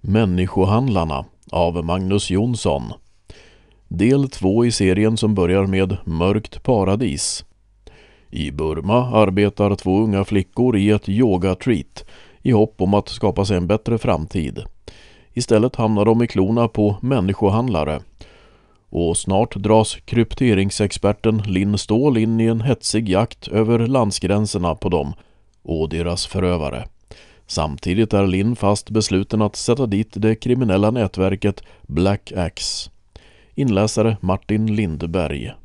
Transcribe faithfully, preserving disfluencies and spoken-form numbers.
Människohandlarna av Magnus Jonsson. Del två i serien som börjar med Mörkt paradis. I Burma arbetar två unga flickor i ett yoga-treat i hopp om att skapa sig en bättre framtid. Istället hamnar de i klorna på människohandlare. Och snart dras krypteringsexperten Linn Ståhl in i en hetsig jakt över landsgränserna på dem och deras förövare. Samtidigt är Linn fast besluten att sätta dit det kriminella nätverket Black Axe. Inläsare Martin Lindberg.